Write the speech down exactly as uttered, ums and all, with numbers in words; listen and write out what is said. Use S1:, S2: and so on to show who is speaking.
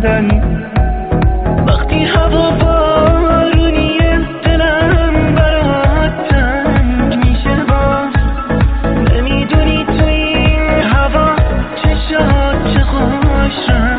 S1: بدن وقتی هوا بارونیه دلم برات تنگ میشه باز نمیدونی تو این هوا چه شاد چه خوش